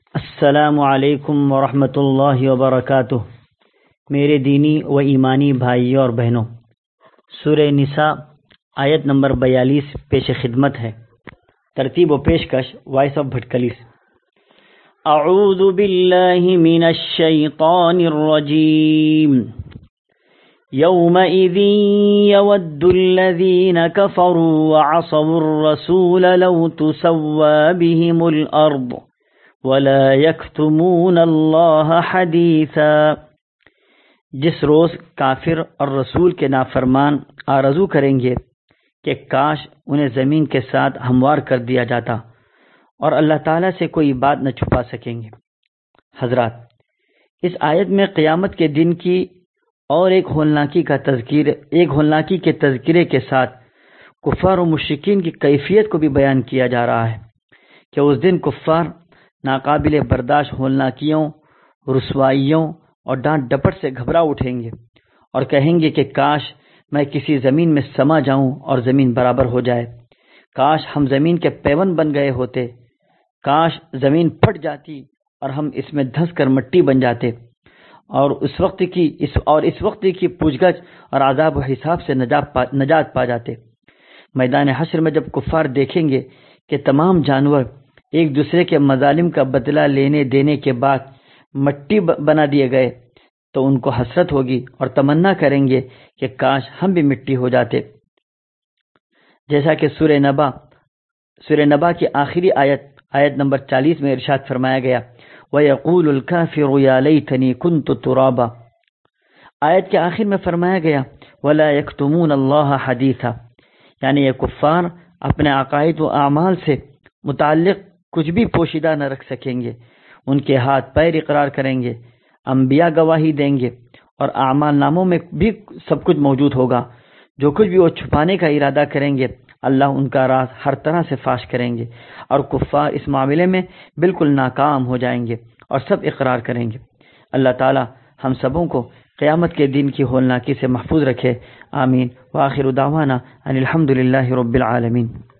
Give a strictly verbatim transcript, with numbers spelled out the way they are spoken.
السلام علیکم ورحمۃ اللہ وبرکاتہ۔ میرے دینی و ایمانی بھائیوں اور بہنوں، سورہ نساء آیت نمبر بیالیس پیش خدمت ہے۔ ترتیب و پیشکش وائس آف بھٹکلیس۔ اعوذ باللہ من الشیطان الرجیم۔ یومئذ یود الذین کفروا وعصوا الرسول لو تسوی بهم الارض ولا يكتمون اللہ حدیثا۔ جس روز کافر اور رسول کے نافرمان آرزو کریں گے کہ کاش انہیں زمین کے ساتھ ہموار کر دیا جاتا اور اللہ تعالیٰ سے کوئی بات نہ چھپا سکیں گے۔ حضرات، اس آیت میں قیامت کے دن کی اور ایک ہولناکی کا تذکیر ایک ہولناکی کے تذکرے کے ساتھ کفار و مشرکین کی کیفیت کو بھی بیان کیا جا رہا ہے کہ اس دن کفار ناقابل برداشت ہولناکیوں، رسوائیوں اور ڈانٹ ڈپٹ سے گھبرا اٹھیں گے اور کہیں گے کہ کاش میں کسی زمین میں سما جاؤں اور زمین برابر ہو جائے، کاش ہم زمین کے پیون بن گئے ہوتے، کاش زمین پھٹ جاتی اور ہم اس میں دھنس کر مٹی بن جاتے، اور اس وقت کی اس اور اس وقت کی پوچھ گچھ اور عذاب و حساب سے نجات پا, نجات پا جاتے۔ میدان حشر میں جب کفار دیکھیں گے کہ تمام جانور ایک دوسرے کے مظالم کا بدلہ لینے دینے کے بعد مٹی بنا دیے گئے تو ان کو حسرت ہوگی اور تمنا کریں گے کہ کاش ہم بھی مٹی ہو جاتے۔ جیسا کہ سورہ نبا سورہ نبا کی آخری آیت آیت نمبر چالیس میں ارشاد فرمایا گیا، وَيَقُولُ الْكَافِرُ يَا لَيْتَنِي كُنْتُ تُرَابًا۔ آیت کے آخر میں فرمایا گیا وَلَا يَكْتُمُونَ اللَّهَ حَدِيثًا، یعنی یہ کفار اپنے عقائد و اعمال سے متعلق کچھ بھی پوشیدہ نہ رکھ سکیں گے، ان کے ہاتھ پیر اقرار کریں گے، انبیاء گواہی دیں گے اور اعمال ناموں میں بھی سب کچھ موجود ہوگا۔ جو کچھ بھی وہ چھپانے کا ارادہ کریں گے اللہ ان کا راز ہر طرح سے فاش کریں گے، اور کفار اس معاملے میں بالکل ناکام ہو جائیں گے اور سب اقرار کریں گے۔ اللہ تعالی ہم سبوں کو قیامت کے دن کی ہولناکی سے محفوظ رکھے، آمین۔ وآخر دعوانا ان الحمد للہ رب العالمین۔